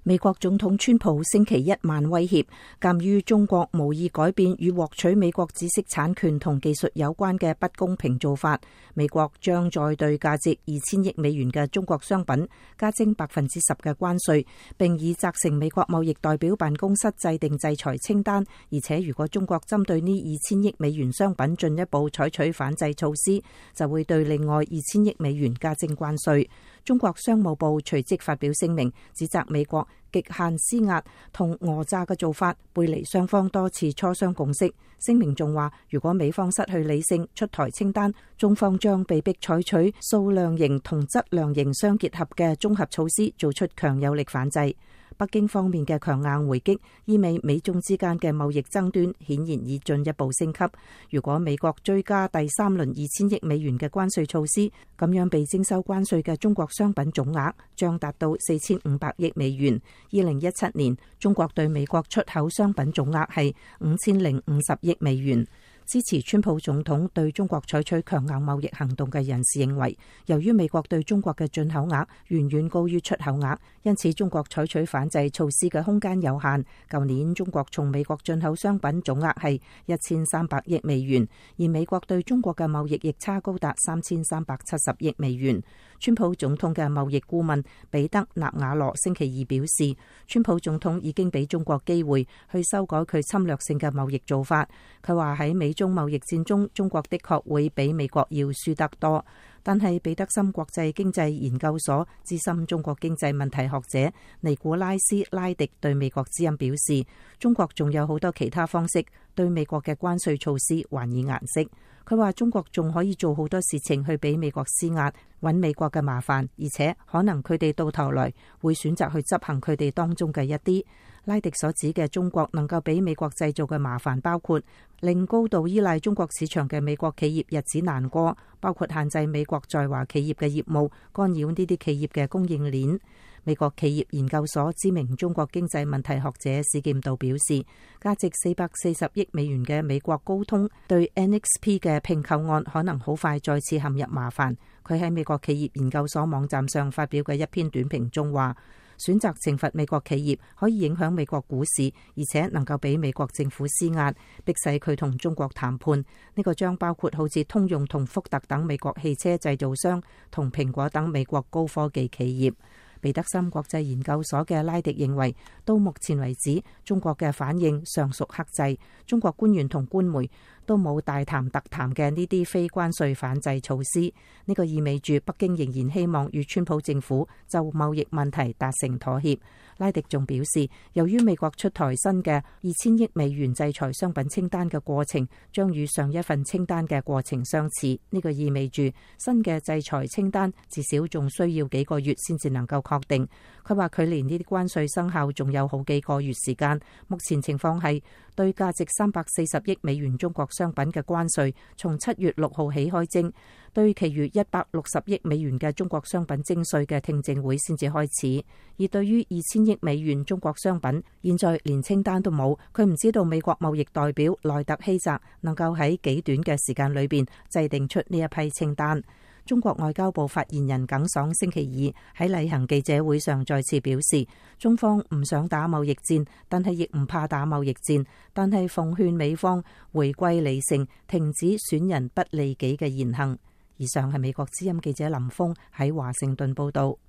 美國總統川普星期一晚威脅，鑑於中國無意改變與獲取美國知識產權同技術有關嘅不公平做法，美國將再對價值2000億美元嘅中國商品加徵10%嘅關稅，並已責成美國貿易代表辦公室制定制裁清單，而且如果中國針對呢2000億美元商品進一步採取反制措施，就會對另外2000億美元加徵關稅。中國商務部隨即發表聲明，指責美國極限施壓同訛詐嘅做法背離雙方多次磋商共識。聲明仲話，如果美方失去理性出台清單，中方將被迫採取數量型同質量型相結合嘅綜合措施，做出強有力反制。北京方面嘅強硬回擊，意味美中之間嘅貿易爭端顯然已進一步升級。如果美國追加第3輪2000億美元嘅關稅措施，咁樣被徵收關稅嘅中國商品總額將達到4500億美元。2017年，中國對美國出口商品總額係5050億美元。支持川普總統對中國採取強硬貿易行動嘅人士認為，由於美國對中國嘅進口額遠遠高於出口額，因此中國採取反制措施嘅空間有限。舊年中國從美國進口商品總額係1300億美元，而美國對中國嘅貿易逆差高達3370億美元。川普總統嘅貿易顧問彼得納瓦羅星期二表示，川普總統已經俾中國機會去修改佢侵略性嘅貿易做法。佢話喺美中貿易戰中，中國的確會比美國要輸得多。但係彼得森國際經濟研究所資深中國經濟問題學者尼古拉斯拉迪對美國之音表示，中國仲有好多其他方式對美國嘅關稅措施還以顏色。佢話中國仲可以做好多事情去俾美國施壓，揾美國嘅麻煩，而且可能佢哋到頭來會選擇去執行佢哋當中嘅一啲。拉迪所指嘅中國能夠俾美國製造嘅麻煩，包括令高度依賴中國市場嘅美國企業日子難過，包括限制美國在華企業嘅業務，干擾呢啲企業嘅供應鏈。美國企業研究所知名中國經濟問題學者史劍道表示，價值440億美元嘅美國高通對 NXP 嘅併購案可能好快再次陷入麻煩。佢喺美國企業研究所網站上發表嘅一篇短評中話，選擇懲罰美國企業可以影響美國股市，而且能夠俾美國政府施壓，迫使佢同中國談判。呢個將包括好似通用同福特等美國汽車製造商同蘋果等美國高科技企業。彼得森國際研究所嘅拉迪認為，到目前為止，中國嘅反應尚屬克制。中國官員同官媒都冇大談特談嘅呢啲非關稅反制措施。呢個意味住北京仍然希望與川普政府就貿易問題達成妥協。拉迪仲表示，由於美國出台新嘅2000億美元制裁商品清單嘅過程將與上一份清單嘅過程相似，呢個意味住新嘅制裁清單至少仲需要幾個月先至能夠確定。佢話距離呢啲關稅生效仲有好幾個月時間。目前情況係對價值340億美元中國商品嘅關稅從7月6號起開徵，對其餘160億美元嘅中國商品徵稅嘅聽證會先至開始。而對於2000億美元中國商品，現在連清單都冇，佢唔知道美國貿易代表萊特希澤能夠喺幾短嘅時間裏邊制定出呢一批清單。中國外交部發言人耿爽星期二喺例行記者會上再次表示，中方唔想打貿易戰，但係亦唔怕打貿易戰，但係奉勸美方回歸理性，停止損人不利己嘅言行。以上係美國之音記者林峰喺華盛頓報道。